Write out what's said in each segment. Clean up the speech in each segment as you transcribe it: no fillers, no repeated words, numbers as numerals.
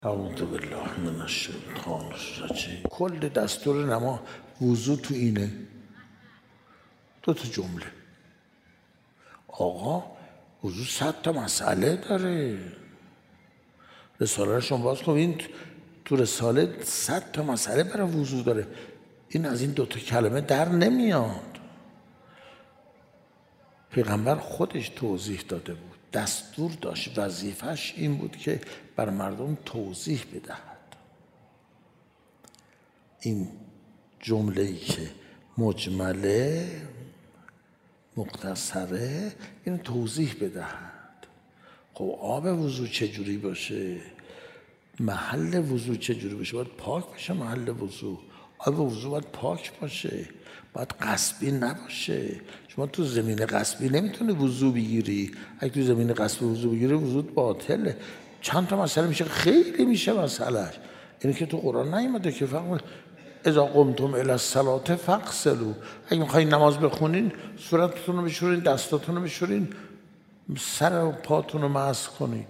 اعوذ بالله من الشیطان الرجیم. کل دستور نما وضو تو اینه، 2 جمله. آقا وضو 100 تا مسئله داره. رساله رو شما باز کنید، تو رساله 100 تا مسئله برای وضو داره. این از این 2 کلمه در نمیاد. پیغمبر خودش توضیح داده بود، دستور داشت، وظیفش این بود که بر مردم توضیح بدهد. این جمله‌ای که مجمله مختصره این توضیح بدهد. خب آب وضو چجوری باشه؟ محل وضو چجوری باشه؟ باید پاک باشه. محل وضو، آب وضو باید پاک باشه، باید غصبی نباشه. شما تو زمین غصبی نمیتونی وضو بگیری. اگه تو زمین غصبی وضو بگیری وضو باطله. چند تا مسئله میشه، خیلی میشه مسئلهش. اینه که تو قرآن نیومده که فقط اذا قمتم الی الصلاة فاغسلوا. اگه میخواین نماز بخونین صورتتون رو بشورین، دستاتون رو بشورین، سر و پاتون رو مسح کنید.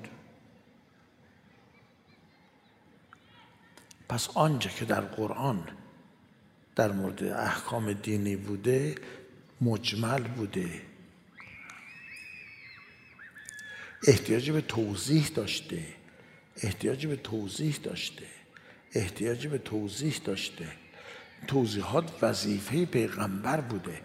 پس آنچه که در قرآن در مورد احکام دینی بوده مجمل بوده، احتیاجی به توضیح داشته، توضیحات وظیفه پیغمبر بوده.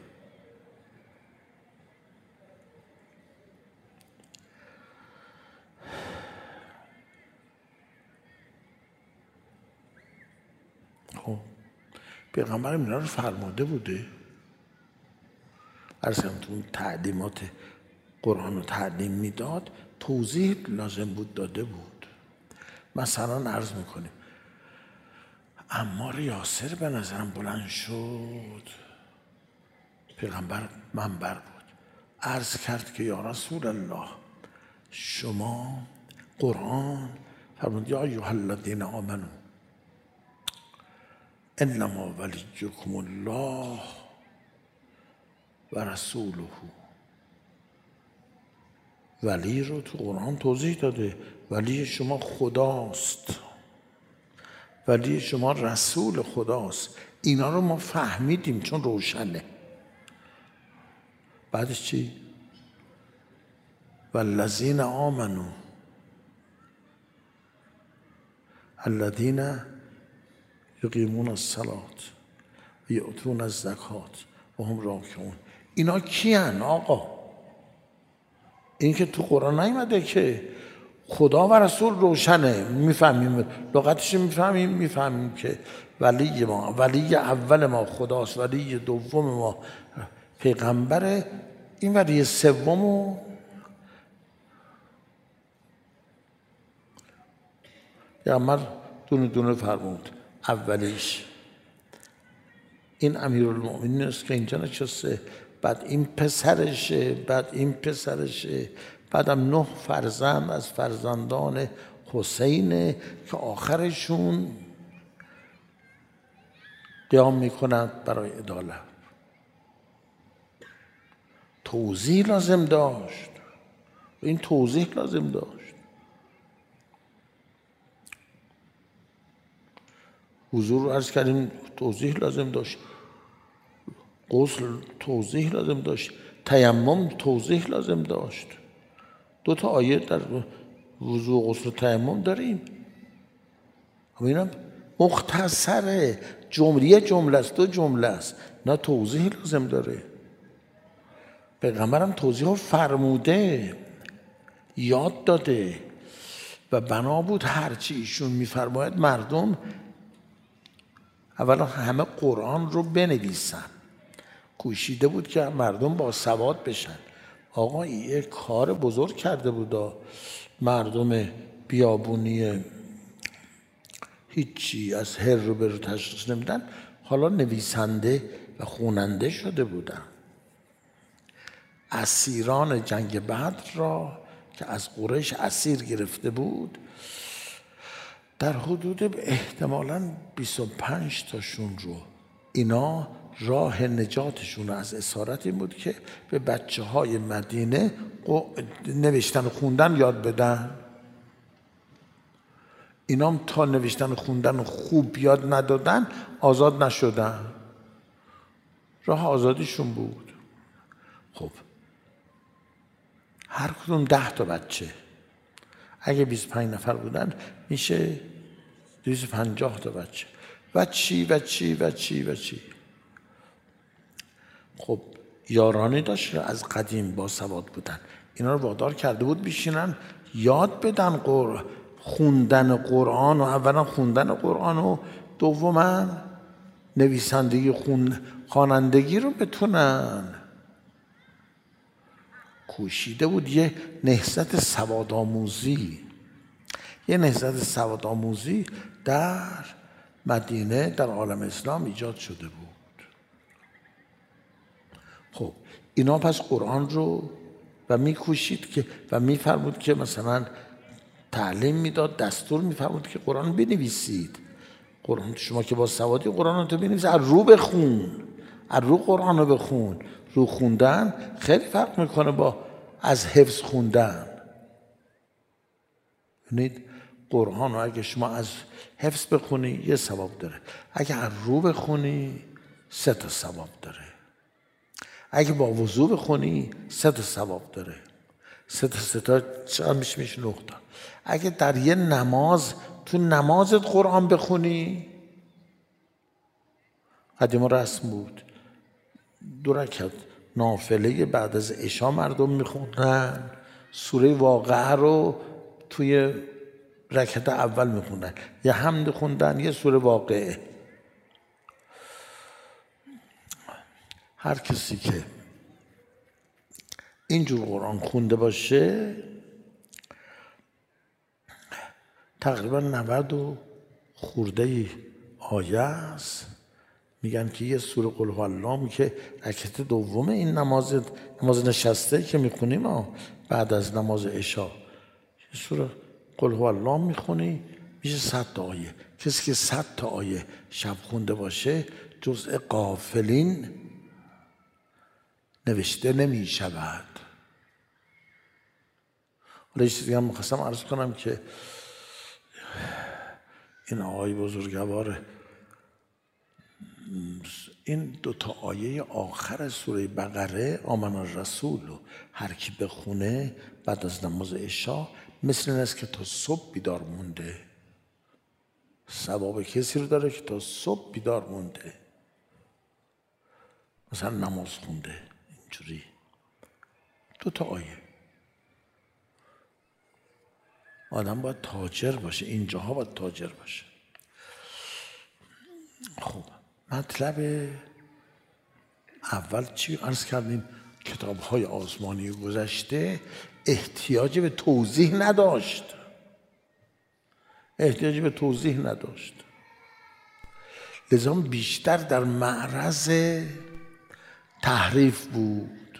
خب پیغمبر اینا رو فرموده بوده. ارسم تو تعلیمات قرآن رو تعلیم میداد، توضیح لازم بود داده بود. مثلا عرض میکنیم عمار یاسر به نظرم بلند شد، پیغمبر منبر بود، عرض کرد که یا رسول الله شما قرآن فرمود یا ایها الذین آمنوا انما ولیکم الله و رسوله. ولی رو تو قرآن توضیح داده، ولی شما خداست، ولی شما رسول خداست. اینا رو ما فهمیدیم چون روشنه. بعدش چی؟ والذین آمنوا الذین یقیمون الصلاة و یؤتون الزکاة و هم راکعون. اینا کیان آقا؟ این که تو قرآن نیومده که خدا و رسول روشنه، میفهمیم لغتش، میفهمیم که ولی ما، ولی اول ما خداست، ولی دوم ما پیغمبره، این ولی سومو پیغمبر دونه دونه فرمود. اولیش این امیرالمؤمنین است که اینجا نشسته، بعد این پسرشه، بعد این پسرشه، بعدم 9 فرزند از فرزندان حسینه که آخرشون قیام میکنند برای عدالت. توضیح لازم داشت، این توضیح لازم داشت. حضور رو عرض کردیم، توضیح لازم داشت. غسل توضیح لازم داشت. تیمم توضیح لازم داشت. 2 آیه در وضو و غسل و تیمم داریم. اینم مختصره، جمله است، 2 جمله است، نه توضیح لازم داره. پیغمبرم توضیح رو فرموده، یاد داده و بنا بود هرچی ایشون میفرماید مردم اولا همه قرآن رو بنویسن. کوشیده بود که مردم با سواد بشن. آقا این یک کار بزرگ کرده بود. مردم بیابونی هیچی از هر رو به رو تشخیص نمیدن، حالا نویسنده و خوننده شده بودن. اسیران جنگ بدر را که از قریش اسیر گرفته بود، در حدود احتمالاً 25 تاشون رو اینا راه نجاتشون از اسارت این بود که به بچه‌های مدینه نوشتن و خوندن یاد بدن. اینام تا نوشتن و خوندن خوب یاد ندادن آزاد نشدن. راه آزادیشون بود. خب هر کدوم 10 تا بچه، اگه 25 نفر بودن میشه 250 تا بچه. و چی. خب یارانی داشت که از قدیم با سواد بودن، اینا رو وادار کرده بود بشینن یاد بدن خوندن قرآن، و اولا خوندن قرآن و دوما نویسندگی خوانندگی رو بتونن. کوشیده بود یه نهضت سوادآموزی در مدینه در عالم اسلام ایجاد شده بود. خب اینا پس قرآن رو و میکوشید که و میفرمود که مثلا تعلیم میداد، دستور میفرمود که قرآن بنویسید. قرآن شما که با سوادی قرآن رو تو بنویسید، از رو بخون، از رو قرآن رو بخون. رو خوندن خیلی فرق میکنه با از حفظ خوندن. ببینید قرآن رو اگه شما از حفظ بخونی یه ثواب داره، اگه از رو بخونی 3 تا ثواب داره، اگه با وضو بخونی 3 تا ثواب داره. 3 تا چند میشه 9 تا. اگه در یه نماز تو نمازت قرآن بخونی، قدیما رسم بود 2 رکعت نافله بعد از عشا مردم میخوندن، سوره واقعه رو توی رکعت اول میخوندن، یه حمد خوندن یه سوره واقعه. هر کسی که اینجور قرآن خونده باشه تقریبا 90 و خورده آیه است. میگن که یه سوره قل هو الله که رکعت دوم این نماز نشسته که میخونیم بعد از نماز عشا، یه سوره قل هو الله میخونی میشه 100 تا آیه. کسی که 100 تا آیه شب خونده باشه جزء غافلین نوشته نمی شود. حالا یه چیزی هم میخواستم عرض کنم که این آقای بزرگوار این 2 تا آیه آخر سوره بقره آمن الرسول رو هر کی بخونه بعد از نماز عشا مثل این است که تا صبح بیدار مونده. ثواب کسی رو داره که تا صبح بیدار مونده، مثلا نماز خونده. اینجوری 2 تا آیه. آدم باید تاجر باشه، اینجاها باید تاجر باشه. خب مطلب اول چی عرض کردیم؟ کتاب‌های آسمانی گذشته احتیاج به توضیح نداشت. لذا بیشتر در معرض تحریف بود.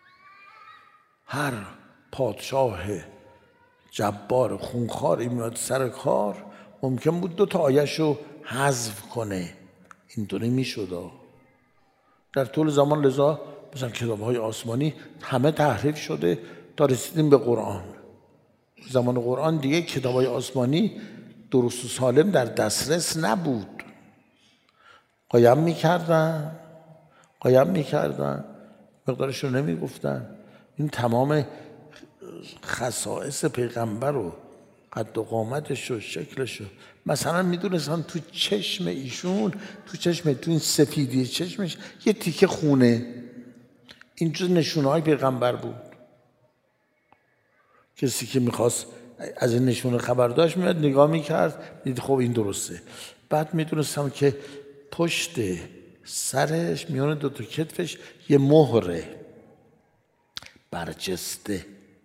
هر پادشاه جبار خونخواری میاد سر کار ممکن بود 2 تا آیه‌شو حذف کنه. اینطوری میشد در طول زمان. لذا مثلا کتاب‌های آسمانی همه تحریف شده تا رسیدیم به قرآن. زمان قرآن دیگه کتاب‌های آسمانی درست و سالم در دسترس نبود. قایم میکردن مقدارش رو نمیگفتن. این تمام خصائص پیغمبر و قد و قامتش و شکلش رو مثلا میدونستن تو چشم ایشون، تو این سفیدی چشمش یه تیکه خونه. این جز نشونه‌های پیغمبر بود. کسی که میخواست از این نشونه خبر داشت میاد نگاه میکرد دید خب این درسته. بعد میدونستم که پشت سرش میونه 2 تا کتفش یه مهره برجسته.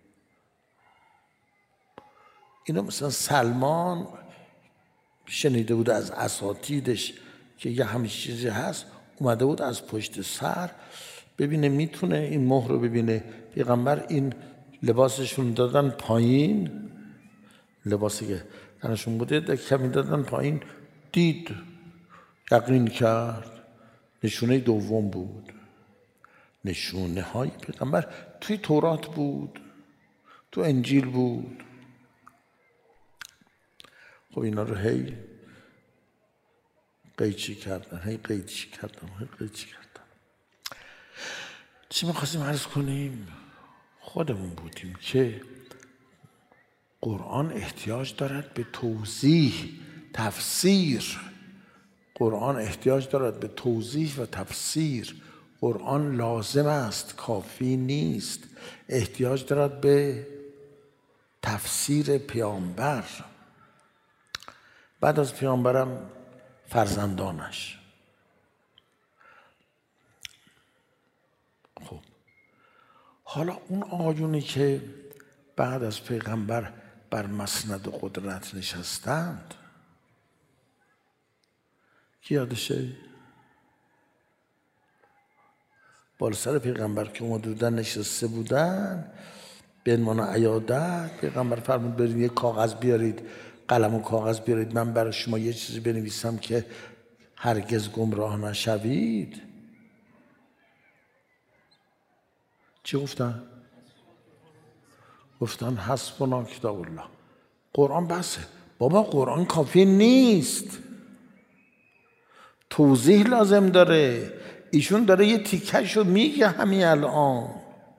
اینو مثلا سلمان شنیده بود از اساتیدش که یه همین چیزی هست، اومده بود از پشت سر ببینه میتونه این مهر رو ببینه. پیغمبر این لباسشون دادن پایین، لباسی که تنشون بوده کمی دادن پایین، دید یقین کرد نشونه دوم بود. نشونه های پیغمبر توی تورات بود، تو انجیل بود. خب اینا رو هی قیچی کردن. چی میخواستیم عرض کنیم؟ خودمون بودیم که قرآن احتیاج دارد به توضیح، تفسیر. قرآن احتیاج دارد به توضیح و تفسیر. قرآن لازم است، کافی نیست. احتیاج دارد به تفسیر پیامبر، بعد از پیامبرم فرزندانش. خب حالا اون آیونی که بعد از پیغمبر بر مسند قدرت نشستند، کی یادشه؟ بالا سر پیغمبر که اومده بودن نشسته بودن به عنوان عیادت، پیغمبر فرمود برید یه کاغذ بیارید، قلم و کاغذ بیارید، من برای شما یه چیزی بنویسم که هرگز گمراه نشوید. چی گفتن؟ گفتن حسبنا کتاب الله. قرآن بسه. بابا قرآن کافی نیست، توضیح لازم داره. ایشون داره یه تیکه‌شو میگه همین الان.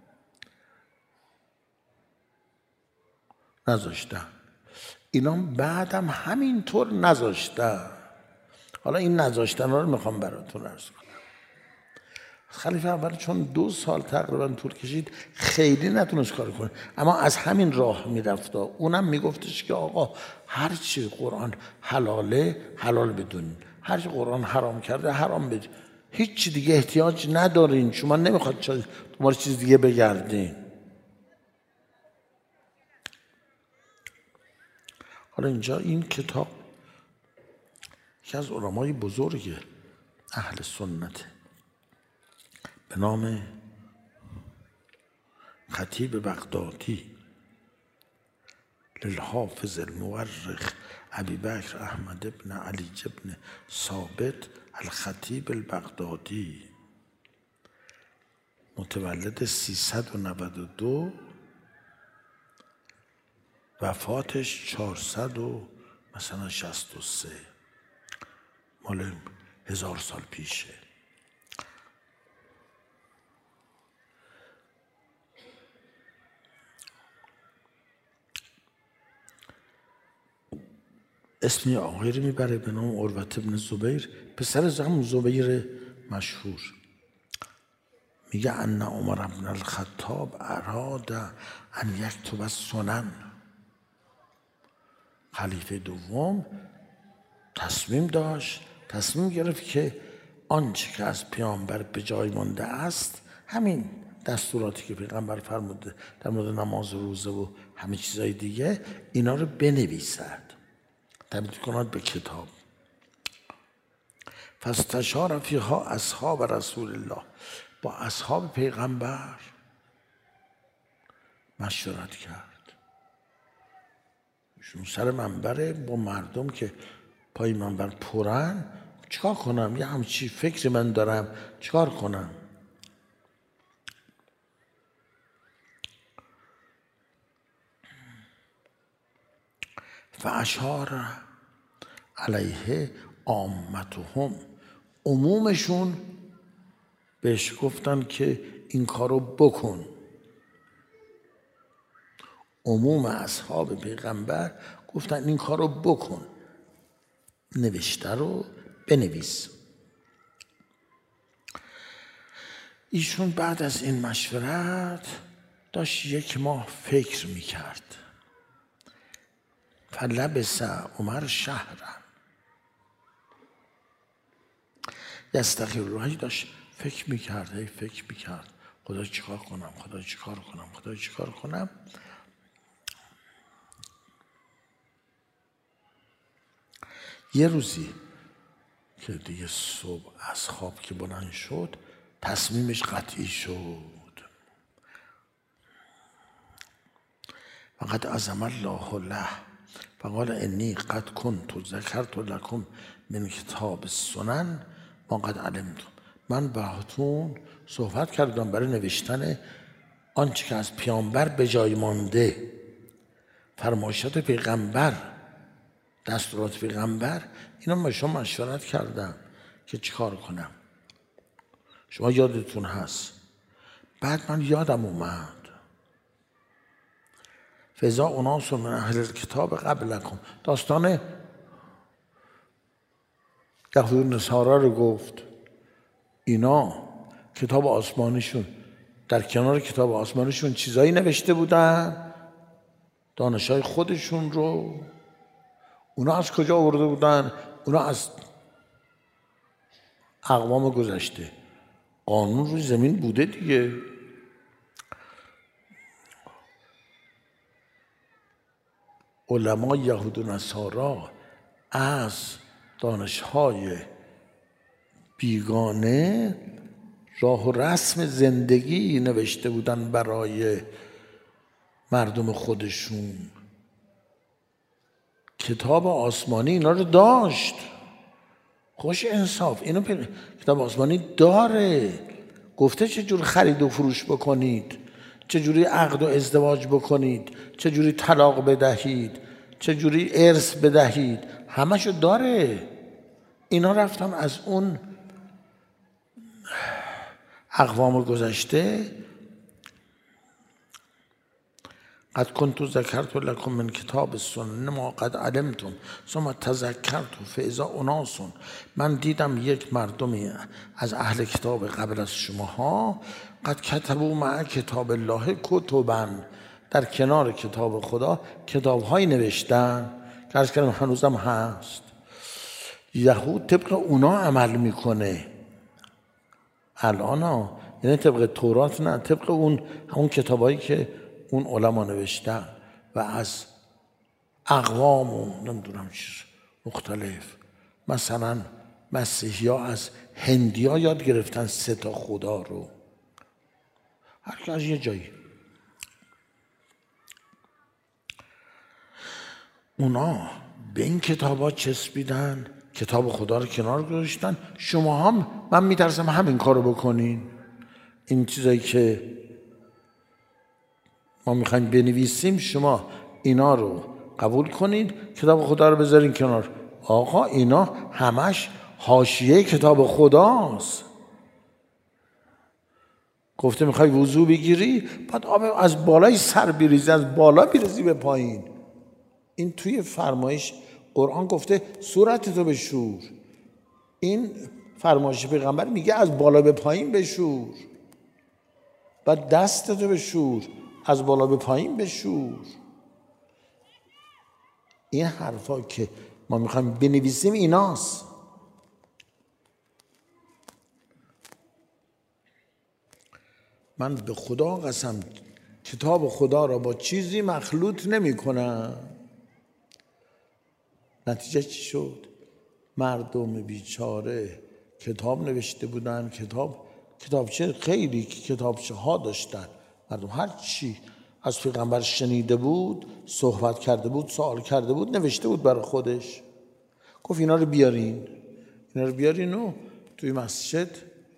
نذاشتن اینا، بعدم همینطور نذاشتن. حالا این نذاشتن رو میخوام براتون عرض کنم. خلیفه اول چون 2 سال تقریبا طول کشید خیلی نتونست کار کنه، اما از همین راه میرفت. اونم میگفتش که آقا هرچی قرآن حلاله حلال بدونین، هرچی قرآن حرام کرده حرام بدونین، هیچ دیگه احتیاج ندارین، شما نمیخواد دوباره چیز دیگه بگردین. حالا اینجا این کتاب یکی از علمای بزرگ اهل سنت به نام خطیب بغدادی للحافظ المورخ ابی بکر احمد ابن علی ابن ثابت الخطیب البغدادی، متولد 392، وفاتش 463، مال 1000 سال پیشه. اسمی آقایی رو میبره به نام عروة بن زبیر، پسر همون زبیر مشهور. میگه ان عمر بن الخطاب اراد ان یکتب السنن. خلیفه دوم تصمیم گرفت که آنچه که از پیامبر به جای مانده است، همین دستوراتی که پیغمبر فرموده در مورد نماز و روزه و همه چیزای دیگه، اینا رو بنویسد، تبدیل کند به کتاب. فاستشار فیها اصحاب رسول الله، با اصحاب پیغمبر مشورت کرد. ایشون سر منبره با مردم که پای منبر پرن، چیکار کنم؟ یه همچی فکری من دارم، چیکار کنم؟ فاشار علیه عامتهم، عمومشون بهش گفتن که این کارو بکن. عموم اصحاب پیغمبر گفتن این کارو بکن، نوشته رو بنویس. ایشون بعد از این مشورت داشت 1 ماه فکر میکرد. فلبث عمر شهرا یستخیر الله، داشت فکر میکرد خدا چیکار کنم. یه روزی که دیگه صبح از خواب که بلند شد، تصمیمش قطعی شد. وقد عزم الله له فقال انی قد کنت ذکرت لکم من کتاب السنن ما قد علمتم. من باهاتون صحبت کردم برای نوشتن آنچه که از پیامبر به جای مانده، فرمایشات پیغمبر دستورات پیغمبر، اینا با شما مشورت کردم که چیکار کنم. شما یادتون هست. بعد من یادم اومد فضا اناس من اهل الکتاب قبلکم، داستان یهود و نصارا رو گفت. اینا کتاب آسمانیشون، در کنار کتاب آسمانیشون چیزایی نوشته بودن، دانشای خودشون رو. اونا از کجا آورده بودن؟ اونا از اقوام گذشته. قانون روی زمین بوده دیگه. علمای یهود و نصارا از دانش‌های بیگانه راه و رسم زندگی نوشته بودن برای مردم خودشون. کتاب آسمانی اینا رو داشت. خوش انصاف، اینو کتاب آسمانی داره. گفته چجور خرید و فروش بکنید، چجوری عقد و ازدواج بکنید، چجوری طلاق بدهید، چجوری ارث بدهید، همشو داره. اینا رفتن از اون اقوام گذشته. قد کنت ذکرت لکم من کتاب السنن ما قد علمتم ثم تذکرت فاذا اناس، من دیدم یک مردمی از اهل کتاب قبل از شماها قد کتبوا مع کتاب الله کتبا، در کنار کتاب خدا کتاب‌هایی نوشتن که عرض کردم هنوزم هست. یهود طبق اونا عمل میکنه الان یعنی طبق تورات نه، طبق همون کتابایی که اون علما نوشتن و از اقوام و نمیدونم چیز مختلف. مثلا مسیحی ها از هندی ها یاد گرفتن 3 تا خدا رو، هر که از یه جایی. اونا به این کتاب ها چسبیدن، کتاب خدا رو کنار گذاشتن. شما هم من میترسم همین کارو بکنین. این چیزایی که ما میخوایم بنویسیم شما اینا رو قبول کنید، کتاب خدا رو بذارین کنار. آقا اینا همش حاشیه کتاب خداست. گفته میخوای وضو بگیری، بعد آب از بالای سر بریزی، از بالا بریزی به پایین. این توی فرمایش قرآن گفته صورتتو بشور. این فرمایش پیغمبر میگه از بالا به پایین بشور. بعد دستتو بشور، از بالا به پایین بشور. این حرفا که ما میخوایم بنویسیم ایناست. من به خدا قسم کتاب خدا را با چیزی مخلوط نمی کنم. نتیجه چی شد؟ مردم بیچاره کتاب نوشته بودن، کتابچه خیلی کتابچه ها داشتن. مردم هر چی از پیغمبر شنیده بود، صحبت کرده بود، سوال کرده بود، نوشته بود برای خودش. گفت اینا رو بیارین و توی مسجد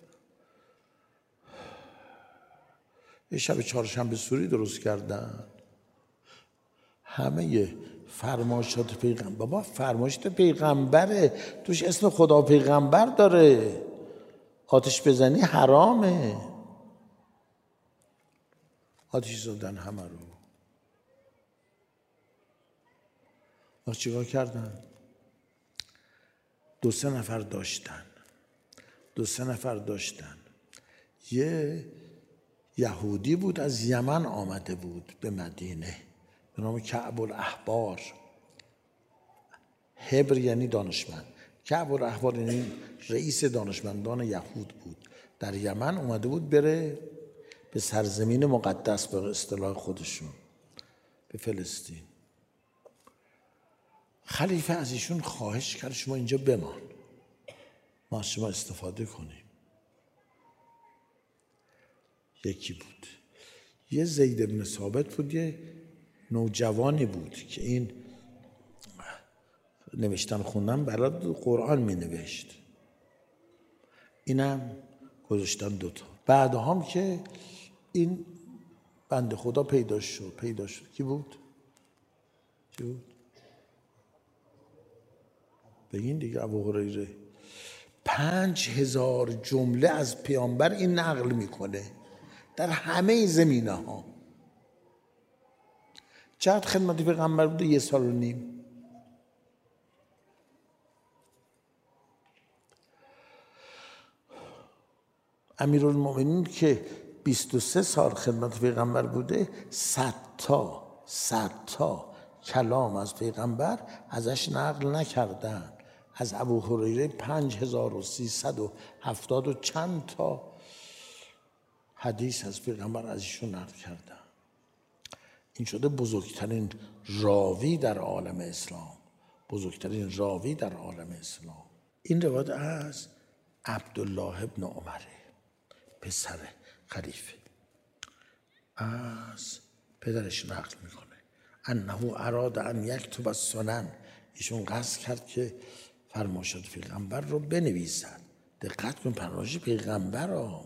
یه شب چهارشنبه سوری درست کردن. همه فرمایشات پیغمبر، بابا فرمایشات پیغمبره، توش اسم خدا پیغمبر داره. آتش بزنی حرامه. آتش زدن همه رو. وقت چیکار کردن؟ 2-3 نفر داشتن. یه یهودی بود از یمن آمده بود به مدینه به نام کعب الاحبار. حبر یعنی دانشمند. کعب الاحبار یعنی رئیس دانشمندان یهود بود. در یمن اومده بود بره به سرزمین مقدس، به اصطلاح خودشون، به فلسطین. خلیفه از ایشون خواهش کرد شما اینجا بمان، ما از شما استفاده کنیم. یکی بود. یه زید بن ثابت بود، یه نوجوانی بود که این نوشتن خوندن برای قرآن می نوشت. اینم گذاشتن 2 تا. بعد هم که این بنده خدا پیدا شد. کی بود؟ بگین دیگه ابو هریره 5000 جمله از پیامبر این نقل میکنه در همه زمینه ها. چقدر خدمت پیغمبر بوده؟ 1.5 سال. امیرالمؤمنین که 23 سال خدمت پیغمبر بوده 100 تا کلام از پیغمبر ازش نقل نکردن. از ابو هریره 5370 و چند تا حدیث از پیغمبر از ایشون نقل کردن. این شده بزرگترین راوی در عالم اسلام، بزرگترین راوی در عالم اسلام. این روایت از عبدالله ابن عمره، پسر خلیفه، از پدرش نقل میکنه انه اراد ان یکتب السنن، ایشون قصد کرد که فرمایشات پیغمبر رو بنویسد. دقت کن، فرمایش پیغمبر ها،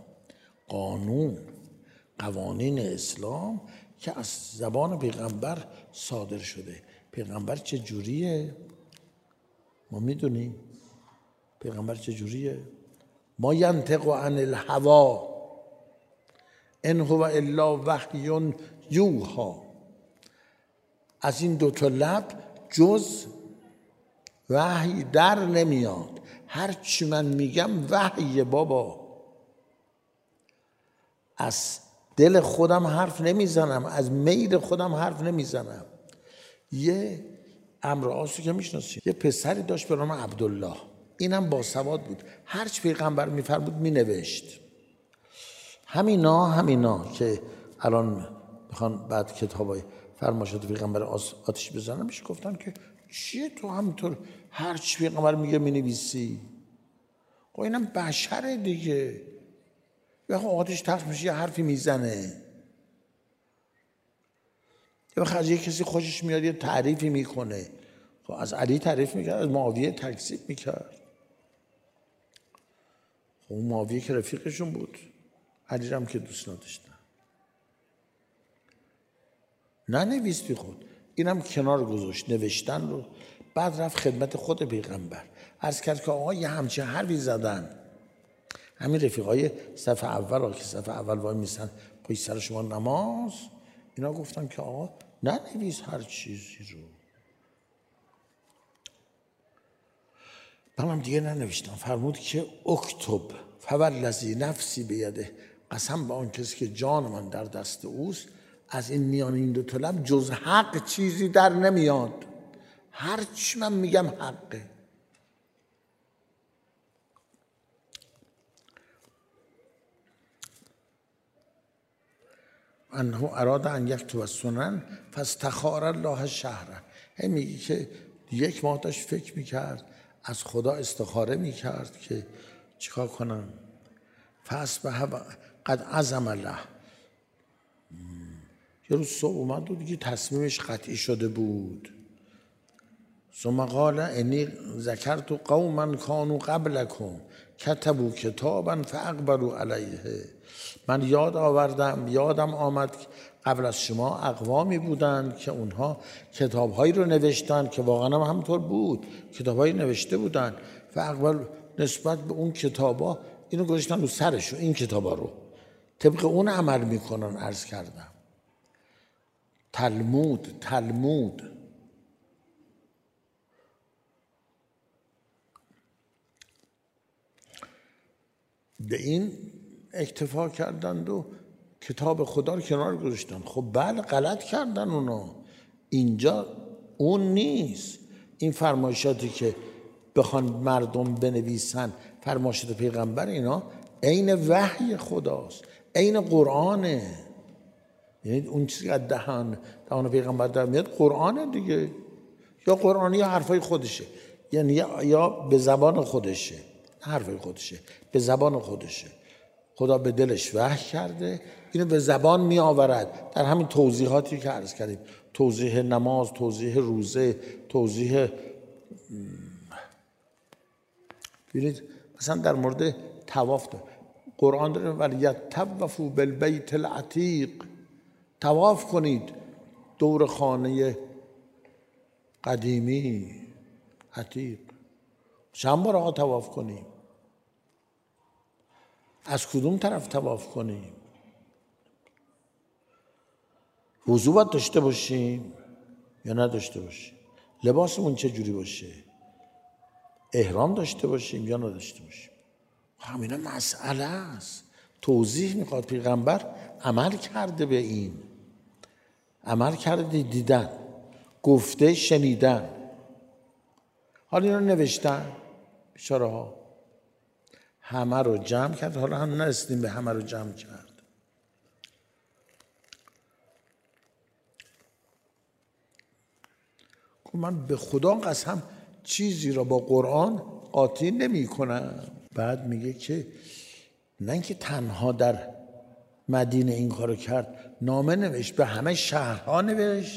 قوانین اسلام که از زبان پیغمبر صادر شده. پیغمبر چه جوریه؟ ما میدونیم پیغمبر چه جوریه؟ ما ینطق عن الهوی ان هو الا وحی یوحی. از این 2 تا لب جز وحی در نمیاد. هر چی من میگم وحیه بابا. از دل خودم حرف نمیزنم، از میل خودم حرف نمیزنم. یه عمرو عاصی که میشناسید، یه پسری داشت به نام عبدالله. اینم باسواد بود، هر چی پیغمبر میفرمود مینوشت. همینا که الان میخوان بعد کتابای فرمایشات پیغمبر آتش بزنن، میشه گفتن که چیه تو همینطور هر چی پیغمبر میگه مینویسی؟ خب اینم بشره دیگه. یا آتش تخت میشه یه حرفی میزنه، یا از یه کسی خوشش میاد یه تعریفی میکنه. خب از علی تعریف میکرد، از معاویه تکذیب میکرد. خب اون معاویه که رفیقشون بود، علی هم که دوست نداشتن. ننویستی خود. اینم کنار گذاشت نوشتن رو. بعد رفت خدمت خود پیغمبر، عرض کرد که آقا یه همچین حرفی زدن. همین رفیقای صف اول که صف اول وای میسن پای سر شما نماز، اینا گفتن که آقا ننویس هر چیزی رو. منم دیگه ننوشتم. فرمود که اکتب فوالذی نفسی بیده، قسم به آن کسی که جان من در دست اوست، از این میان این 2 تا لب جز حق چیزی در نمیاد. هر چی من میگم حقه. انه اراد ان یکتب السنن فاستخار الله شهره. میگه که 1 ماه داشت فکر میکرد، از خدا استخاره میکرد که چیکار کنم. فاصبح قد عزم له. یه روز صبح اومد و دیگه تصمیمش قطعی شده بود. ثم قال انی ذکرت قوما کانوا قبلکم کتبوا کتابا فاقبلوا علیه. من یادم آمد قبل از شما اقوامی بودند که اونها کتابهایی رو نوشتن که واقعا همونطور بود، کتابهایی نوشته بودن. فاقبل نسبت به اون کتابا اینو گذاشتن رو سرشون، این کتابا رو طبق اون عمل میکنن. عرض کردم تلمود به این اکتفا کردند و کتاب خدا رو کنار گذاشتن. خب بله غلط کردن اونا. اینجا اون نیست. این فرمایشاتی که بخوان مردم بنویسن، فرمایشات پیغمبر، اینا عین وحی خداست، عین قرآنه. یعنی اون چیزی که دهان پیغمبر در میاد قرآنه دیگه. یا قرآنی یا حرفای خودشه، یعنی یا به زبان خودشه، حرفای خودشه به زبان خودشه. خدا به دلش وحی کرده، اینو به زبان می آورد. در همین توضیحاتی که عرض کردیم، توضیح نماز، توضیح روزه، توضیح ببینید مثلا در مورد طواف قرآن داره ولیطوفوا بالبیت العتیق، طواف کنید دور خانه قدیمی عتیق. چند بار آقا طواف کنیم؟ از کدوم طرف طواف کنیم؟ وضو باید داشته باشیم یا نداشته باشیم؟ لباسمون چه جوری باشه؟ احرام داشته باشیم یا نداشته باشیم؟ همینا مسئله است. توضیح میخواد. پیغمبر عمل کرده به این، عمل کرده دیدن، گفته شنیدن. حالا اینا نوشتن اشاره ها، همه رو جمع کرد. حالا هم نرسیدیم به همه رو جمع کرد. من به خدا قسم چیزی را با قرآن قاطی نمی کنم. بعد میگه که نه اینکه تنها در مدینه این کارو کرد، نامه نوشت، به همه شهرها نوشت.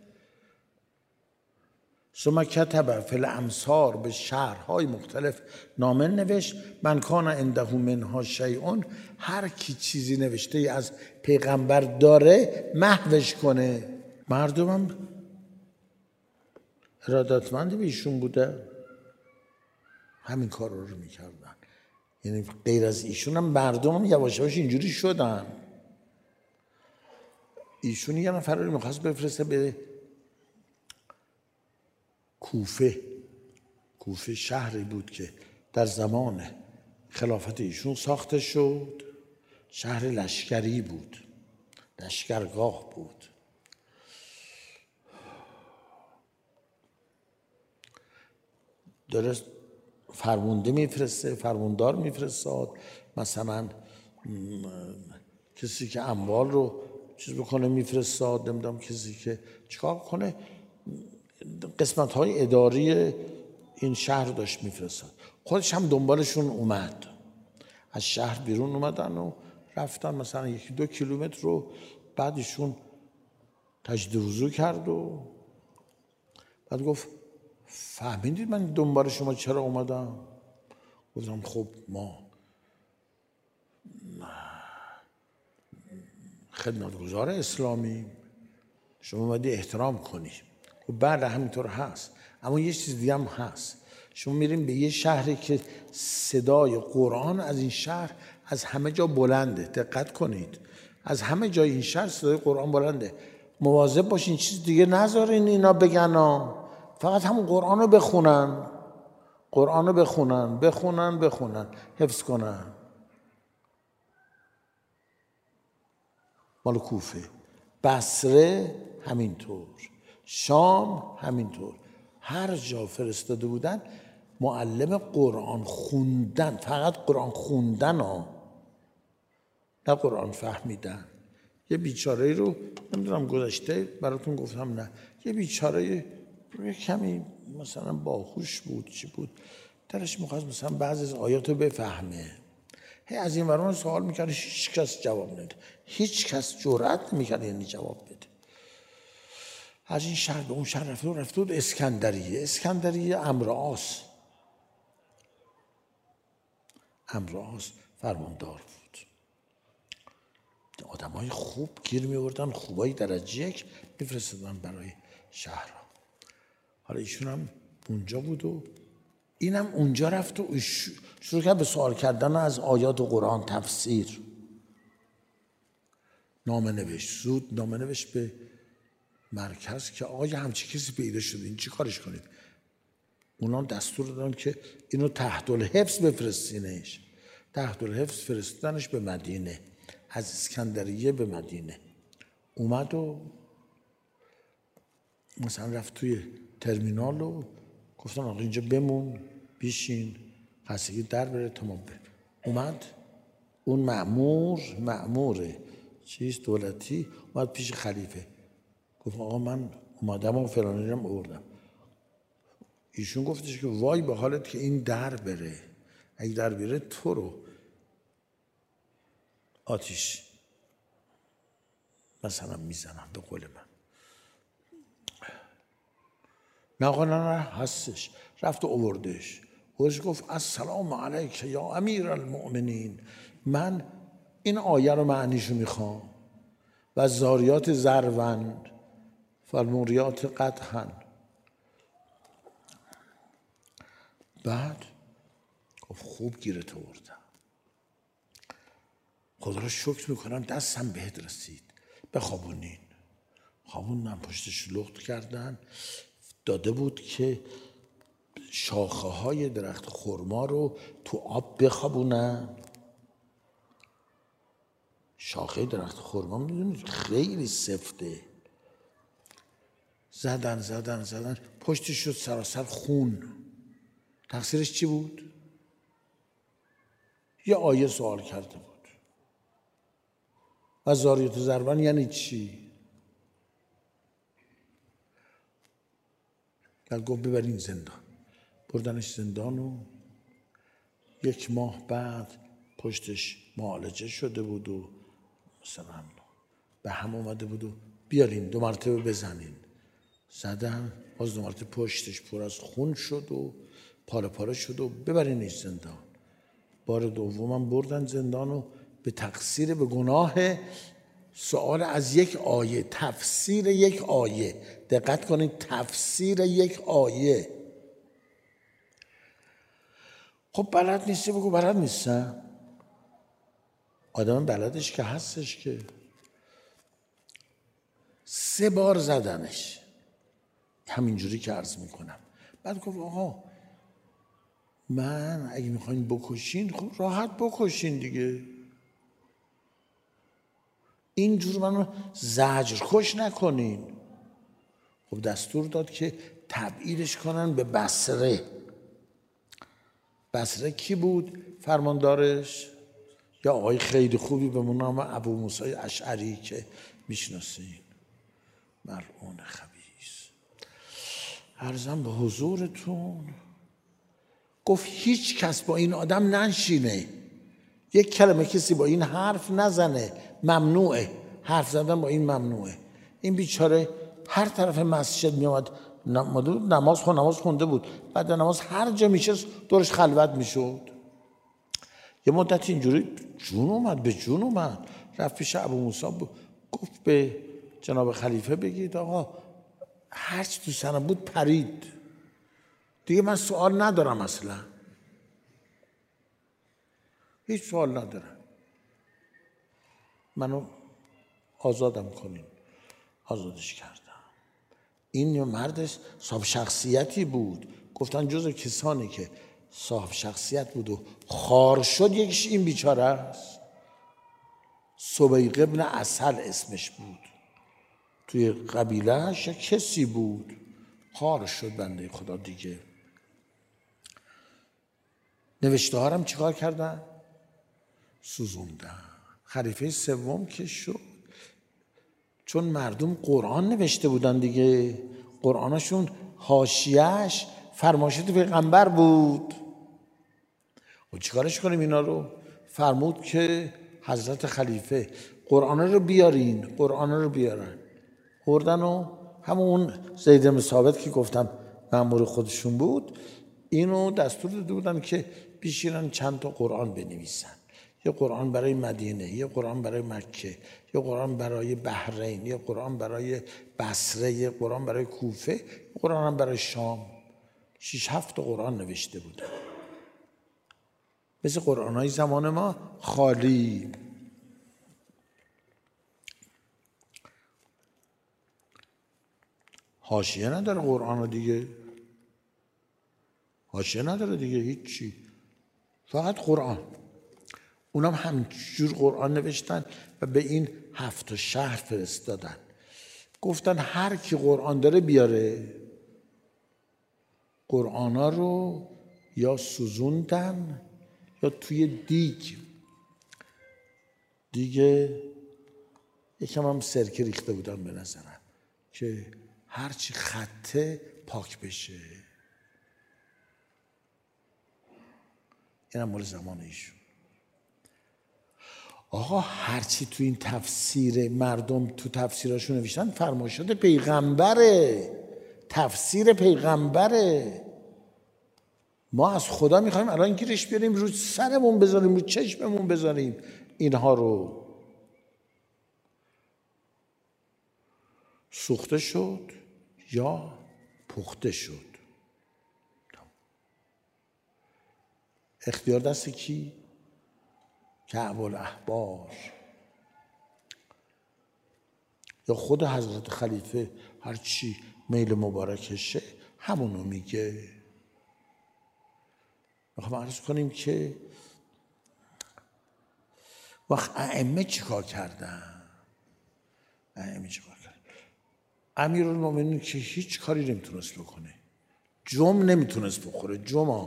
ثم کتب فی الامصار، به شهرهای مختلف نامه نوشت. من کان عنده منها شیء، هر کی چیزی نوشته از پیغمبر داره محوش کنه. مردمم ارادتمند به ایشون بوده، همین کار رو میکردن. یعنی غیر از ایشون هم مردم هم یواش یواش اینجوری شدن. ایشون یه نفر رو میخواست بفرسته به کوفه. کوفه شهری بود که در زمان خلافت ایشون ساخته شد. شهر لشکری بود، لشکرگاه بود. درست فرمانده میفرسته، فرماندار میفرستاد، مثلا کسی که اموال رو چیز بکنه میفرستاد، نمیدونم کسی که چیکار کنه، قسمت های اداری این شهر داشت میفرستاد. خودش هم دنبالشون اومد، از شهر بیرون اومدن و رفتن مثلا 1-2 کیلومتر رو. بعدشون تجدید وضو کرد و بعد گفت فهمیدید من دنبال شما چرا اومدم؟ گفتم خب ما خدمتگزار اسلامی، شما اومدی احترام کنی. و بعد همینطور هست، اما یه چیز دیگه هم هست. شما میریم به یه شهری که صدای قرآن از این شهر از همه جا بلنده. دقت کنید، از همه جای این شهر صدای قرآن بلنده. مواظب باشین چیز دیگه نذارین اینا بگن، فقط همون قرآن رو بخونن، قرآن رو بخونن، حفظ کنن. مال کوفه، بصره همینطور، شام همینطور. هر جا فرستاده بودن معلم قرآن خوندن، فقط قرآن خوندن نه قرآن فهمیدن. یه بیچاره رو نمیدونم گذشته براتون گفتم نه، یه بیچاره کمی مثلا باهوش بود، چی بود، درش میخواست مثلا بعضی از آیات رو بفهمه. هی از این ورون سوال میکرد، هیچ کس جواب نمیده، هیچ کس جرأت نمیکرد یعنی جواب بده. از این شهر به اون شهر رفته بود اسکندریه عمرو عاص فرماندار بود. آدمای خوب گیر میوردن، خوبای درجه 1 میفرستادن برای شهرها. حالا ایشون هم اونجا بود و اینم اونجا رفت و شروع کرد به سوال کردن از آیات قرآن، تفسیر. نامه نوشت، زود نامه نوشت به مرکز که آقا همچی کسی پیدا شده، این چی کارش کنید؟ اونا دستور دادن که اینو تحت الحفظ بفرستینش. تحت الحفظ فرستادنش به مدینه، از اسکندریه به مدینه. اومد و مثلا رفت توی ترمینال و گفتن آقا اینجا بمون، بیشین، خستگی در بره تا ما بریم. اومد اون مأمور چیز دولتی اومد پیش خلیفه، گفت آقا من اومدم و فلانی رو آوردم. ایشون گفتش که وای به حالت که این در بره، اگه در بره تو رو آتیش مثلا میزنم، به قول من. نه آقا نه هستش. رفت و آوردش گفت السلام علیک یا امیر المؤمنین، من این آیه رو معنیشو میخوام. و زاریات ذروند فالموریات قدحا. بعد گفت خوب گیرت آوردم، خدا را شکر میکنم دستم بهت رسید، بخوابونین. خوابوندن، پشتش لخت کردن، داده بود که شاخه های درخت خرما رو تو آب بخوابونن. شاخه درخت خرما میدونید خیلی سفته. زدن پشتش شد سراسر خون. تقصیرش چی بود؟ یه آیه سوال کرده بود. و زاریات ضربن یعنی چی؟ بعد گفت ببرین زندان. بردنش زندان و 1 ماه بعد پشتش معالجه شده بود و مثلا به هم اومده بود و بیارین 2 مرتبه بزنین. زدن، باز 2 مرتبه پشتش پر از خون شد و پاره پاره شد و ببرینش زندان. بار دومم بردن زندان و به تقصیر، به گناه سوال از یک آیه، تفسیر یک آیه. دقت کنید، تفسیر یک آیه. خب بلد نیستی بگو بلد نیستم. آدم بلدش که هستش که. 3 بار زدنش، همینجوری که عرض میکنم. بعد گفت آقا من اگه میخواین بکشین خب راحت بکشین دیگه، اینجور منو زجر کش نکنین. خب دستور داد که تبعیدش کنن به بصره. بصره کی بود فرماندارش؟ یا آقای خیلی خوبی به نام ابو موسی اشعری که میشناسین، ملعون خبیث. عرضم به حضورتون، گفت هیچ کس با این آدم ننشینه، 1 کلمه کسی با این حرف نزنه، ممنوعه، حرف زدن با این ممنوعه. این بیچاره هر طرف مسجد میامد، نماز خونده بود، بعد نماز هر جا میشست دورش خلوت میشد. یه مدت اینجوری جون اومد، رفت پیش ابو موسی، گفت به جناب خلیفه بگید آقا هرچی تو سرم بود پرید دیگه، من سوال ندارم، اصلا هیچ سوال ندارم، منو آزادم کنین. آزادش کردم. این مردش صاحب شخصیتی بود. گفتن جز کسانی که صاحب شخصیت بود و خار شد یکیش این بیچاره است. سبیق ابن عسل اسمش بود، توی قبیلهش کسی بود، خار شد بنده خدا دیگه. نوشته ها هم چیکار کردن؟ سوزوندن. خلیفه 3 که شد، چون مردم قرآن نوشته بودن دیگه، قرآنشون حاشیه‌اش فرمایشات پیغمبر بود. و چیکارش کنیم اینا رو؟ فرمود که حضرت خلیفه قرآن رو بیارن. بردن و همون زید بن ثابت که گفتم مأمور خودشون بود، اینو دستور داده بودن که بیشیرن چند تا قرآن بنویسن. یه قرآن برای مدینه، یه قرآن برای مکه، یه قرآن برای بحرین، یه قرآن برای بصره، یه قرآن برای کوفه، یه قرآن هم برای شام. 6-7 قرآن نوشته بودن. مثل قرآن‌های زمان ما خالی. حاشیه نداره قرآن دیگه، حاشیه نداره دیگه، هیچی، فقط قرآن. اونم همجور قرآن نوشتن و به این 7 شهر فرستادن. گفتن هر کی قرآن داره بیاره. قرآنا رو یا سوزوندن یا توی دیگه یکم هم سرکه ریخته بودن به نظرم که هرچی خطه پاک بشه. اینم مال زمان ایشون. آقا هرچی تو این تفسیر مردم تو تفسیراشون نوشتن فرمایشات پیغمبره، تفسیر پیغمبره. ما از خدا میخوایم الان گیرش بیاریم، رو سرمون بذاریم، رو چشممون بذاریم اینها رو. سوخته شد یا پخته شد. اختیار دست کی؟ کعب الاحبار یا خود حضرت خلیفه هر چی میل مبارکشه همونو میگه. میخوام عرض کنیم که وقت ائمه چیکار کردن؟ امیرالمومنین که هیچ کاری نمیتونست بکنه، جم نمیتونست بخوره،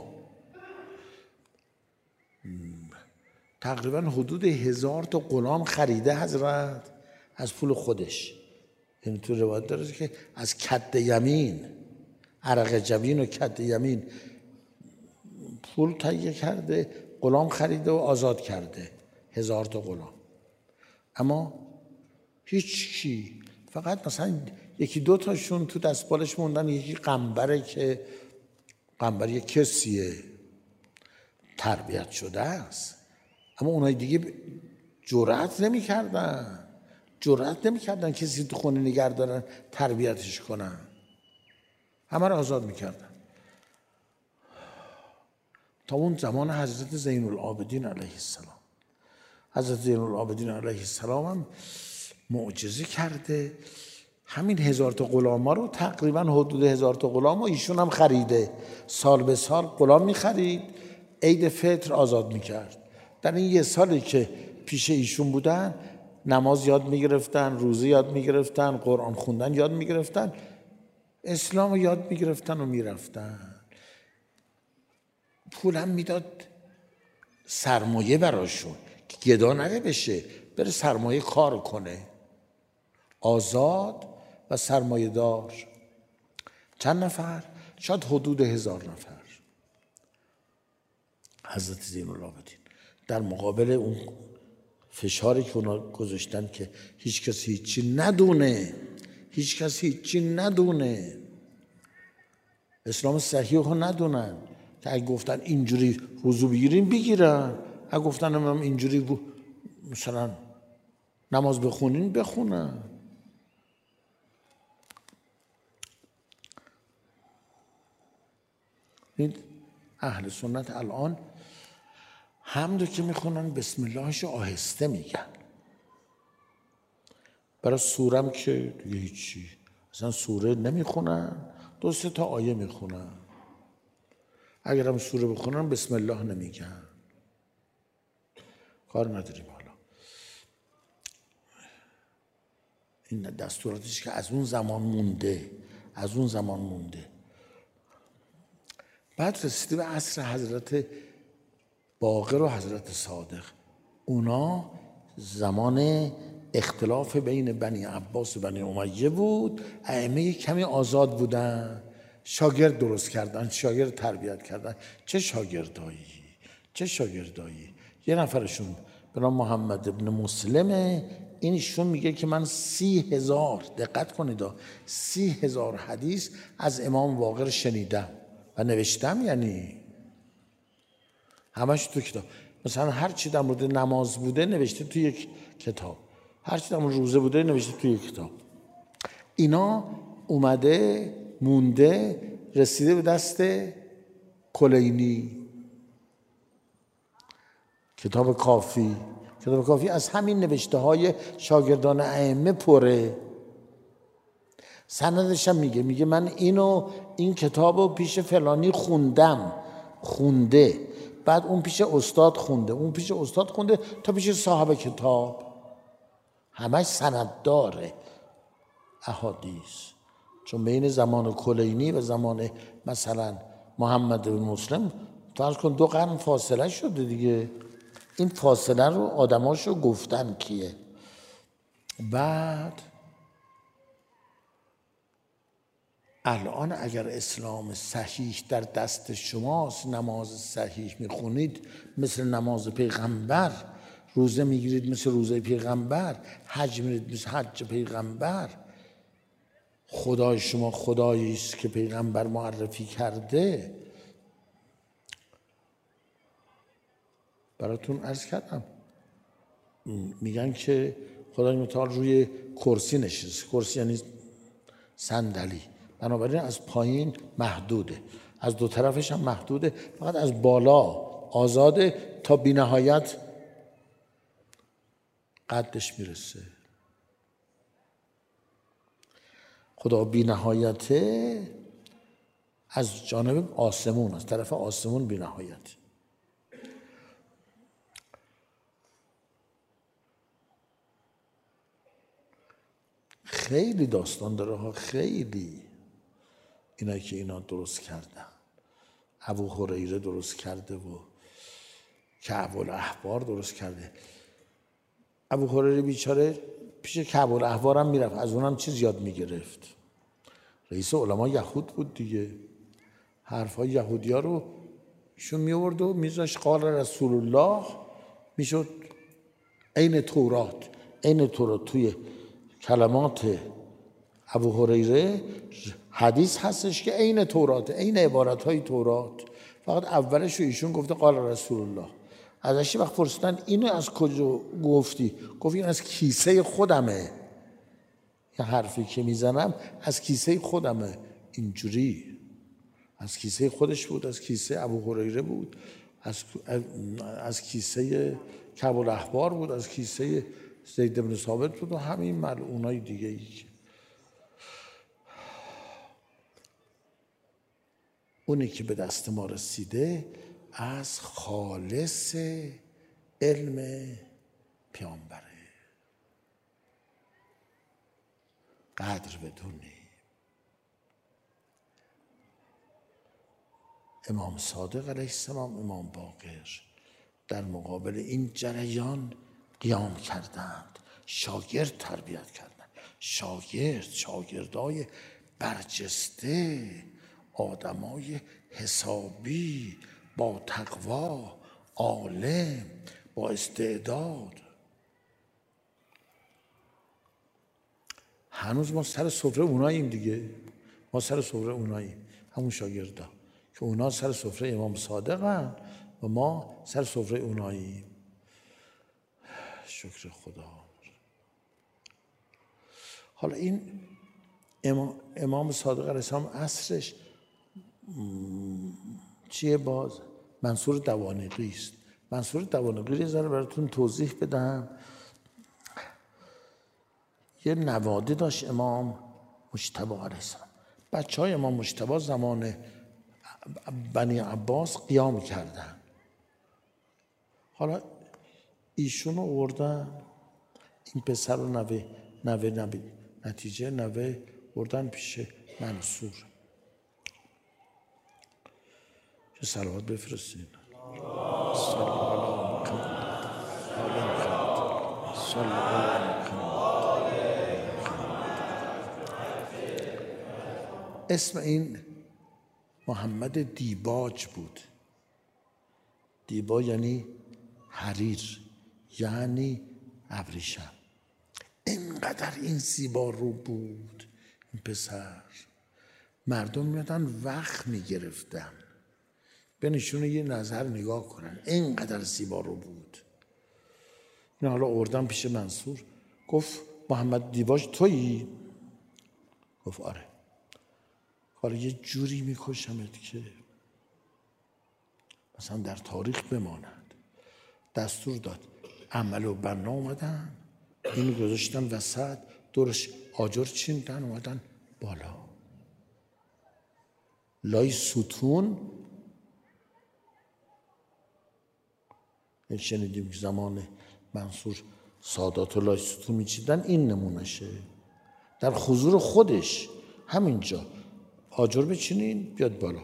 تقریبا حدود 1000 تا غلام خریده حضرت از پول خودش. یعنی تو روایت داره که از کد یمین، عرق جبین و کد یمین پول تهیه کرده، غلام خریده و آزاد کرده، 1000 تا غلام. اما هیچ کی، فقط مثلا یکی دو تاشون تو دستبالش موندن. یکی قنبره که قنبر یک کسیه تربیت شده است، اما اونای دیگه جرأت نمی‌کردن کسی تو خونه نگه دارن تربیتش کنن، همه رو آزاد میکردن. تا اون زمان حضرت زین العابدین علیه السلام. حضرت زین العابدین علیه السلام هم معجزه کرده، همین 1000 تا غلام رو تقریبا حدود 1000 تا غلام ایشون هم خریده، سال به سال غلام میخرید، عید فطر آزاد میکرد. در این یه سالی که پیش ایشون بودن نماز یاد میگرفتن، روزه یاد میگرفتن، قرآن خوندن یاد میگرفتن، اسلام یاد میگرفتن و میرفتن. پول هم میداد سرمایه براشون که گدا نره بشه، بره سرمایه کار کنه، آزاد و سرمایه دار. چند نفر؟ شاید حدود 1000 نفر. حضرت زین العابدین در مقابل اون فشاری که اونا گذاشتن که هیچ کسی هیچی ندونه، اسلام صحیح رو ندونن، که اگه گفتن اینجوری وضو بگیرن، اگه گفتن هم اینجوری مثلا نماز بخونن. این اهل سنت الان حمدو که میخونن بسم اللهش آهسته میگن. برای سورم که دیگه هیچی، اصلا سوره نمیخونن، 2-3 تا آیه میخونن. اگر هم سوره بخونن بسم الله نمیگن. کار نداریم. حالا این دستوراتش که از اون زمان مونده. بعد رسیده به عصر حضرت باقر و حضرت صادق. اونا زمان اختلاف بین بنی عباس و بنی امیه بود، ائمه کمی آزاد بودن، شاگرد درست کردن، شاگرد تربیت کردن. چه شاگردایی. یه نفرشون به نام محمد ابن مسلمه، اینشون میگه که من 30,000 دقت کنید 30,000 حدیث از امام باقر شنیدم و نوشتم. یعنی همش تو کتاب. مثلا هر چی در مورد نماز بوده نوشته تو یک کتاب، هر چی در مورد روزه بوده نوشته تو یک کتاب. اینا اومده مونده رسیده به دست کلینی. کتاب کافی از همین نوشته های شاگردان ائمه پره. سندش هم میگه من این کتابو پیش فلانی خونده، بعد اون پیش استاد خونده، تا پیش صاحب کتاب. همش سند داره احادیث. چون بین زمان کلینی و زمان مثلا محمد بن مسلم فرض کن 2 قرن فاصله شده دیگه. این فاصله رو آدماشو گفتن کیه. بعد الان اگر اسلام صحیح در دست شماست، نماز صحیح میخونید مثل نماز پیغمبر، روزه میگیرید مثل روزه پیغمبر، حج میرید مثل حج پیغمبر، خدای شما خدایی است که پیغمبر معرفی کرده. براتون عرض کردم میگن که خدای متعال روی کرسی نشست. کرسی یعنی صندلی، بنابراین از پایین محدوده، از دو طرفش هم محدوده، فقط از بالا آزاده تا بی نهایت قدش میرسه. خدا بی نهایته از جانب آسمون، از طرف آسمون بی نهایت. خیلی داستان داره ها، خیلی اینایی که اینا درست کردن. ابو هریره درست کرده و کعب الاحبار درست کرده. ابو هریره بیچاره پیش کعب الاحبار هم میرفت، از اونم چیز یاد میگرفت. رئیس علما یهود بود دیگه، حرفای یهودی ها رو ایشون میورد و میذاشت قال رسول الله، میشد عین تورات. عین تورات توی کلمات ابو هریره حدیث هستش که عین تورات، عین عبارت های تورات، فقط اولش رو ایشون گفته قال رسول الله. ازش وقت پرسیدن اینو از کجا گفتی؟ گفت این از کیسه خودمه، یه حرفی که میزنم از کیسه خودمه. اینجوری از کیسه خودش بود، از کیسه ابو هریره بود، از کیسه کعب الاحبار بود، از کیسه زید بن ثابت بود و همین ملعونای دیگه ای. اونی که به دست ما رسیده از خالص علم پیامبره. قدر بدونی. امام صادق علیه السلام، امام باقر در مقابل این جریان قیام کردند، شاگرد تربیت کردند. شاگردای برجسته، آدمای حسابی، با تقوا، عالم، با استعداد. هنوز ما سر سفره اوناییم دیگه، ما سر سفره اوناییم، همون شاگردا که اونا سر سفره امام صادقن و ما سر سفره اوناییم. شکر خدا. حالا این امام صادق علیه السلام عصرش چیه؟ باز منصور دوانقی است. منصور دوانقی رو ذره براتون توضیح بدم. یه نواده داشت امام مجتبی علیه السلام. بچهای امام مجتبی زمان بنی عباس قیام کردن. حالا ایشونو آوردن، این پسر و نوه نتیجه نوه بردن پیش منصور. چه صلوات بفرستین. اسم این محمد دیباج بود. دیبا یعنی حریر، یعنی ابریشم. اینقدر این زیبا رو بود این پسر، مردم میادن وقت میگرفتن به نشون یه نظر نگاه کنن، اینقدر زیبا رو بود. این حالا آوردن پیش منصور، گفت محمد دیباج تویی؟ گفت آره. حالا یه جوری میکشمت که مثلا در تاریخ بماند. دستور داد، عمل و بنا اومدن، اینو گذاشتن وسط، دورش آجر چیندن، اومدن بالا. لای ستون شنیدیم که زمان منصور سادات و لای ستون میچیدن، این نمونشه. در حضور خودش همینجا آجر بچینین بیاد بالا.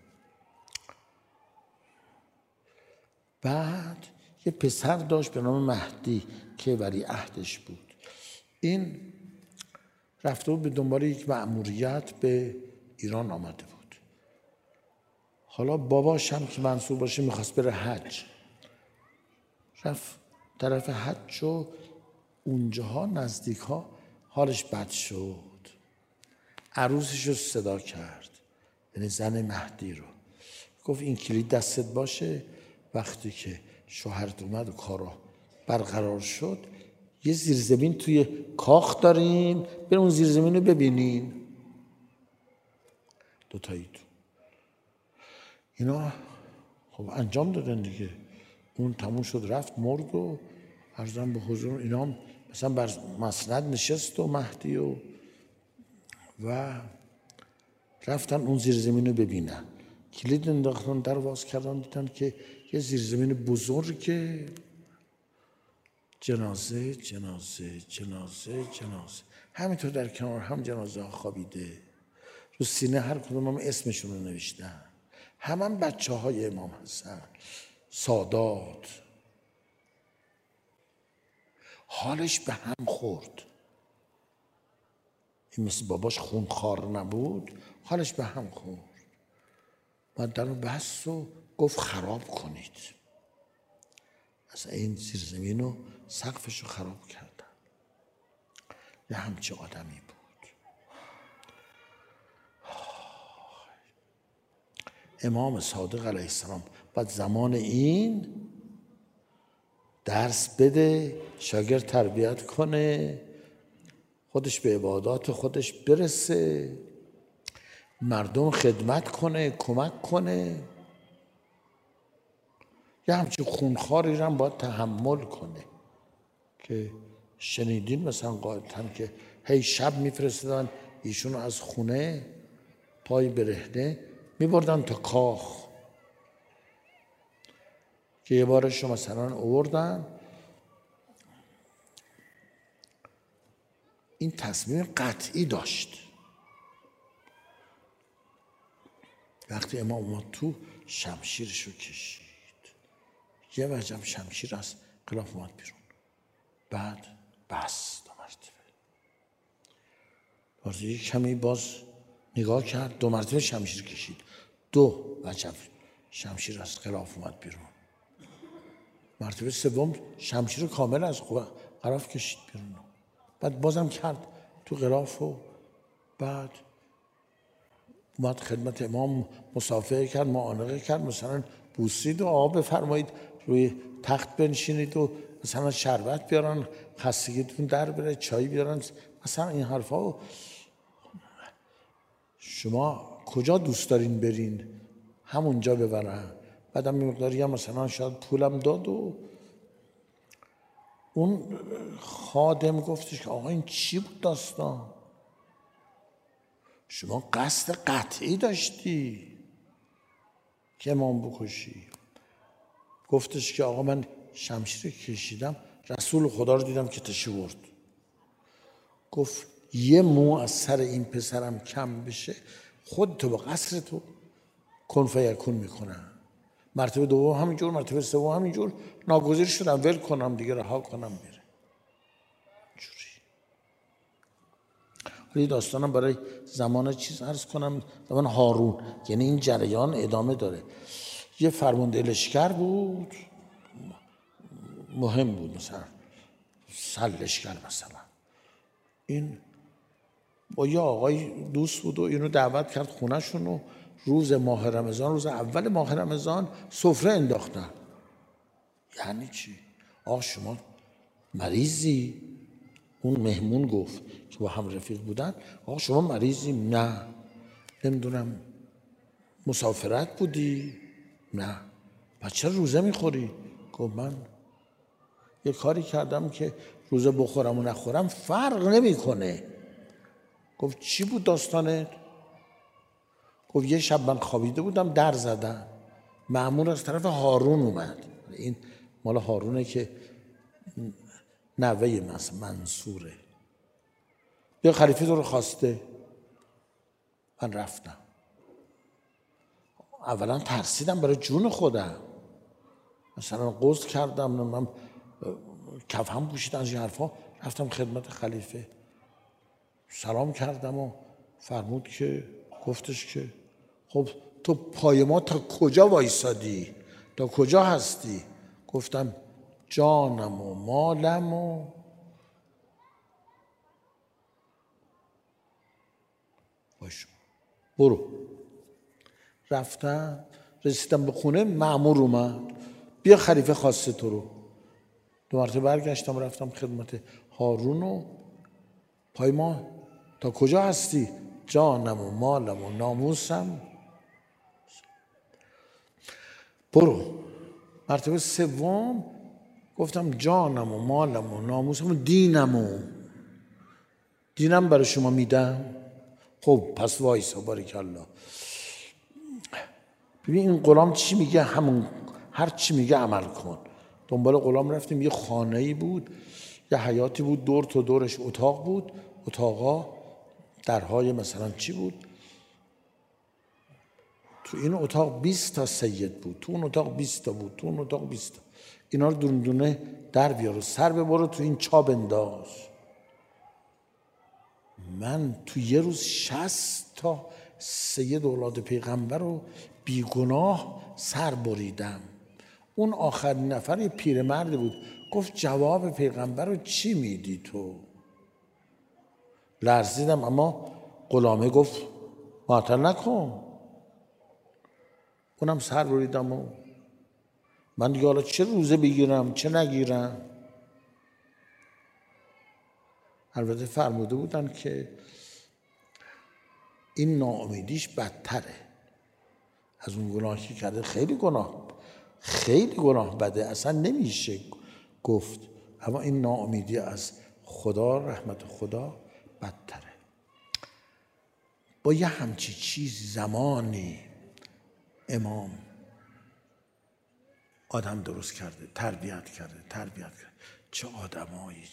بعد یه پسر داشت به نام مهدی که ولیعهدش بود. این رفته بود به دنبال یک مأموریت به ایران آمده بود. حالا باباش هم که منصور باشه میخواست بره حج. رفت طرف حج و اونجاها نزدیکها حالش بد شد. عروسش رو صدا کرد، یعنی زن مهدی رو. گفت این کلید دستت باشه، وقتی که شوهرت اومد و کارا برقرار شد یه زیرزمین توی کاخ داریم، بریم اون زیرزمین رو ببینین. دوتایی تو اینا خب انجام دادن دیگه. اون تموم شد رفت مرد و عرضم به حضور اینا هم مثلا بر مسند نشست و مهدی و رفتن اون زیرزمین رو ببینن. کلید انداختن، در باز کردن، دیدن که یه زیرزمین بزرگ، جنازه جنازه جنازه جنازه، همینطور در کنار هم جنازه ها خوابیده. رو سینه هر کدوم هم اسمشون رو نوشتن. هم بچه های امام حسن، سادات. حالش به هم خورد. این مثل باباش خونخوار نبود، حالش به هم خورد. بعد در رو بست و گفت خراب کنید. اصلا این زیرزمین و سقفش رو خراب کردن. یه همچه آدمی بود. امام صادق علیه السلام بعد زمان این درس بده، شاگرد تربیت کنه، خودش به عبادات خودش برسه، مردم خدمت کنه، کمک کنه. یه همچین خونخواری رو هم باید تحمل کنه که شنیدین مثلا قاعدتاً که هی شب میفرستدن ایشونو از خونه پای برهنه میبردن تا کاخ، که یه بارش رو مثلا آوردن. این تصمیم قطعی داشت. وقتی امام اومد تو، شمشیرش رو کشید، یه وجب شمشیر از غلاف اومد بیرون. بعد بس 2 مرتبه. باز یک کمی باز نگاه کرد، 2 مرتبه شمشیر کشید، 2 وجب شمشیر از غلاف اومد بیرون. مرتبه 3 شمشیر رو کامل از غلاف کشید بیرون. بعد بازم کرد تو غلاف و بعد اومد خدمت امام، مصافحه کرد، معانقه کرد، مثلا بوسید و آقا بفرمایید روی تخت بنشینید و مثلا شربت بیارن، خستگیتون در بره، چای بیارن، مثلا این حرفا. شما کجا دوست دارین برین؟ همونجا ببرن. بعدم یه مقداری هم مثلا شاید پولم داد و اون خادم گفتش که آقا این چی بود داستان؟ شما قصد قطعی داشتی که امام بکشی. گفتش که آقا من شمشیر کشیدم، رسول خدا رو دیدم که تشی برد. گفت یه مو از سر این پسرم کم بشه، خودتو با قصر تو کن فیکون میکنم. مرتبه 2 همینجور، مرتبه 3 همینجور، ناگزیر شدم ول کنم دیگه، رها کنم بره. جوری. ولی داستانم برای زمان چیز عرض کنم، زمان هارون، یعنی این جریان ادامه داره. یه فرمانده لشکر بود، مهم بود، مثلا لشکر مثلا. این با یه آقای دوست بود و اینو دعوت کرد خونه‌شون و روز ماه رمضان، روز اول ماه رمضان سفره انداختن. یعنی چی؟ آقا شما مریضی؟ اون مهمون گفت که با هم رفیق بودن، آقا شما مریضی؟ نه. نمیدونم مسافرت بودی؟ نه. پس چرا روزه میخوری؟ گفت من یه کاری کردم که روزه بخورم و نخورم فرق نمیکنه. گفت چی بود داستانت؟ گفت یه شب من خوابیده بودم، در زدن، مأمور از طرف هارون اومد. این مال هارونه که نوه منصوره. بیا خلیفه تو رو خواسته. من رفتم. اولا ترسیدم برای جون خودم، مثلا غسل کردم، من کفن پوشیدم، از این حرفا. رفتم خدمت خلیفه، سلام کردم و فرمود که، گفتش که خب تو پای ما تا کجا وایسادی؟ تا کجا هستی؟ گفتم جانم و مالم و باش، برو. رفتم، رسیدم به خونه، مأمور اومد، بیا خلیفه خواسته تو رو. 2 مرتبه برگشتم، رفتم خدمت هارون و پای ما تا کجا هستی؟ جانم و مالم و ناموسم. برو. مرتبه سوم گفتم جانم و مالم و ناموسم و دینم برای شما میدم. خب پس وایسا، باریکالله. ببین این غلام چی میگه، همون هر چی میگه عمل کن. دنبال غلام رفتیم. یه خانه‌ای بود، یه حیاتی بود، دور تا دورش اتاق بود. اتاقا درهای مثلا چی بود، تو این اتاق 20 تا سید بود، تو اون اتاق 20 تا بود، تو اون اتاق 20 تا. اینا رو دونه دونه در بیار و سر ببر تو این چا بنداز. من تو یه روز 60 تا سید اولاد پیغمبر رو بیگناه سر بریدم. اون آخرین نفر یه پیرمرد بود، گفت جواب پیغمبر رو چی میدی تو؟ لرزیدم، اما غلامه گفت معطل نکن. اونم سر بریدم و من دیگه حالا چه روزه بگیرم چه نگیرم. البته فرموده بودن که این ناامیدیش بدتره از اون گناهی که کرده. خیلی گناه بده، اصلا نمیشه گفت، اما این ناامیدی از خدا، رحمت خدا بدتره. با یه همچی چیز زمانی امام آدم درست کرده، تربیت کرده. چه آدمایی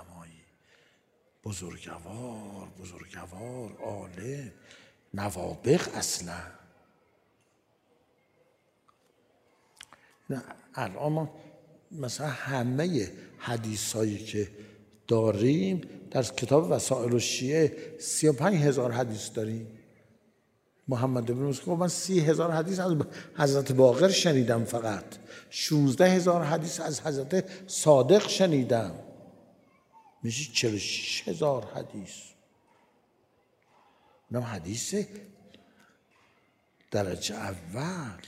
بزرگوار، عالم، نوابغ. اصلا نه الان ما مثلا همه حدیثایی که داریم در کتاب وسائل الشیعه 35,000 حدیث داریم. محمد بن موسی گفت من 30,000 حدیث از حضرت باقر شنیدم، فقط 16,000 حدیث از حضرت صادق شنیدم، میشه 46,000 حدیث. اینم حدیث درجه اول.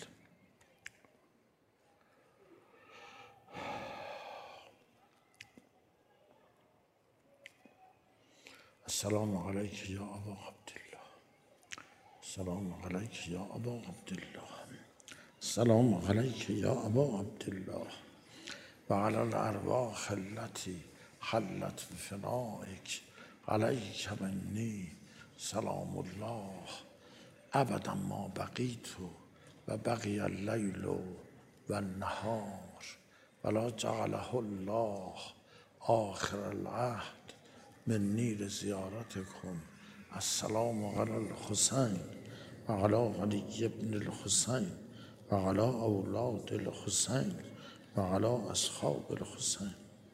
السلام علیک یا ابا عبدالله، السلام علیک یا ابا عبدالله، السلام علیک یا ابا عبدالله و علی الارواح التي حلت بفنائک علیک منی سلام الله ابدا ما بقیت و بقی اللیل و النهار ولا جعله الله آخر العهد منی لزیارتکم. السلام علی الحسین و علی علی ابن الحسین و علی اولاد الحسین و علی اصحاب الحسین.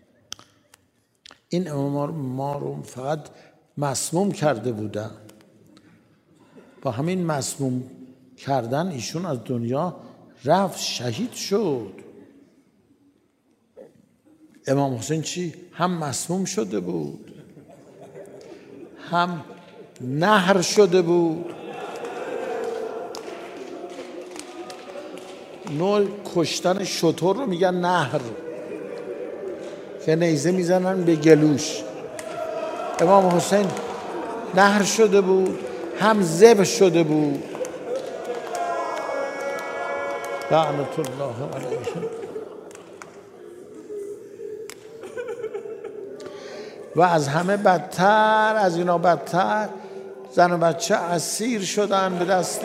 این امام ما رو فقط مسموم کرده بودن. با همین مسموم کردن ایشون از دنیا رفت، شهید شد. امام حسین چی؟ هم مسموم شده بود، هم نهر شده بود. نوع کشتن شتر رو میگن نهر، که نیزه میزنن به گلوش. امام حسین نهر شده بود، هم ذبح شده بود. لعنت الله علیه. و از همه بدتر، از اینا بدتر، زن و بچه اسیر شدن به دست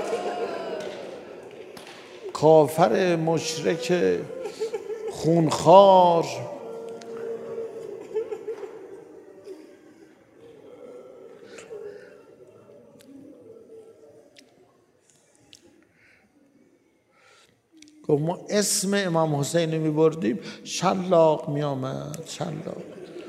کافر مشرک خونخوار. گفت ما اسم امام حسین رو میبردیم شلاق میامد، شلاق.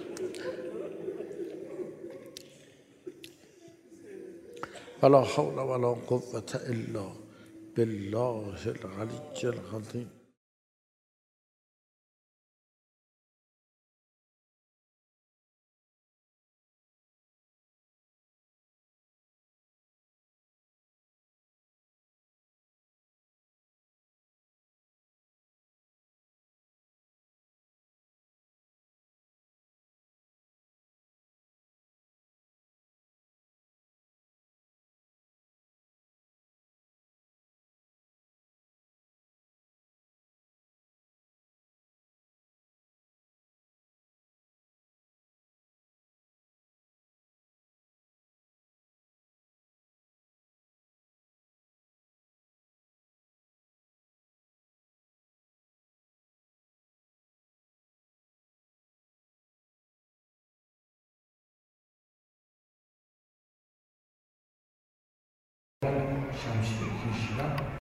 ولا حول ولا قوة الا بالله العلی العظیم. شمشیر کشیدم